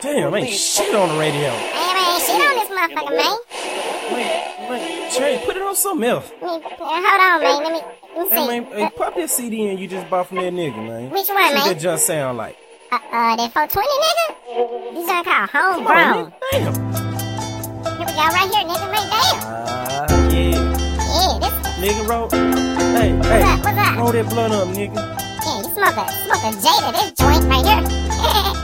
Damn, ain't shit on the radio. Man, ain't shit on this motherfucker, man. Wait, Trey, put it on something else. Hold on, man. Let me see. Hey, man, hey, pop that CD in you just bought from that nigga, man. Which one, man? See that just sound like. That 420, nigga? These are called homegrown. Damn. Here we go, right here, nigga, man. Damn. Yeah. Yeah, this. Nigga, roll. Hey, What's up? roll that blunt up, nigga. Yeah, you smoke a Jada, this joint right here.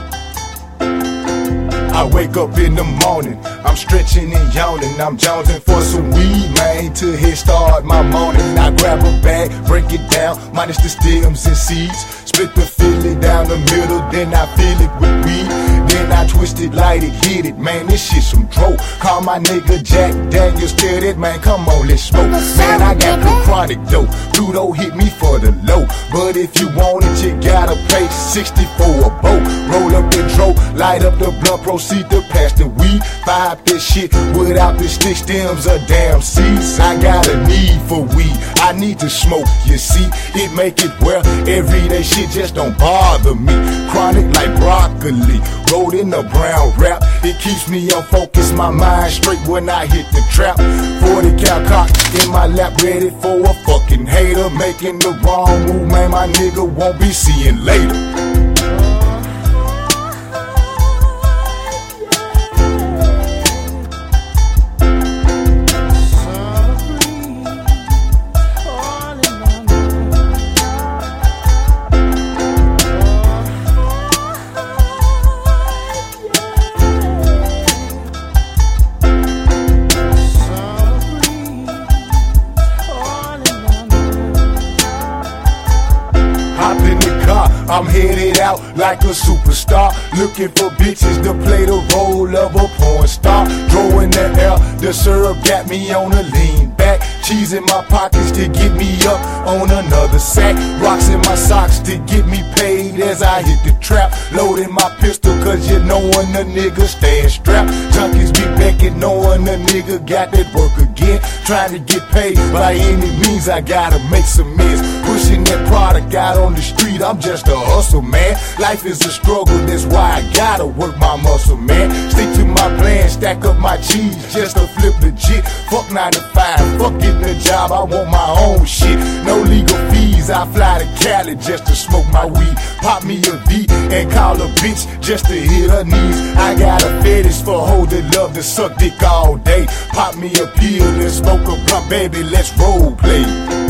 I wake up in the morning, I'm stretching and yawning. I'm jonesing for some weed, man, to hit start my morning. I grab a bag, break it down, minus the stems and seeds. Split the fillet down the middle, then I fill it with weed. Then I twist it, light it, hit it, man, this shit some dro. Call my nigga Jack Daniels, tell that man, come on, let's smoke. Man, I got the chronic dough, Pluto hit me for the low. But if you want it, you gotta pay 60 for a boat. Roll up the dro, light up the blunt, proceed to pass the weed. Vibe this shit without the stick stems or damn seeds. I got a need for weed, I need to smoke, you see. It make it well, everyday shit just don't bother me. Chronic like broccoli, rolled in a brown wrap. It keeps me on focus, my mind straight when I hit the trap. 40 cal cock in my lap, ready for a fucking hater. Making the wrong move, man, my nigga won't be seeing later. I'm headed out like a superstar, looking for bitches to play the role of a porn star. Draw in the air, the syrup got me on a lean back. Cheese in my pockets to get me up on another sack. Rocks in my socks to get me paid as I hit the trap. Loading my pistol cause you knowin' the nigga staying strapped. Junkies be becking knowing the nigga got that work again. Trying to get paid by any means, I gotta make some ends. Pushing that product out on the street, I'm just a hustle, man. Life is a struggle, that's why I gotta work my muscle, man. Stick to my plan, stack up my cheese just to flip legit. Fuck 9 to 5, fuck getting a job, I want my own shit. No legal fees, I fly to Cali just to smoke my weed. Pop me a V and call a bitch just to hit her knees. I got a fetish for hoes that love to suck dick all day. Pop me a pill and smoke a blunt, baby, let's role play.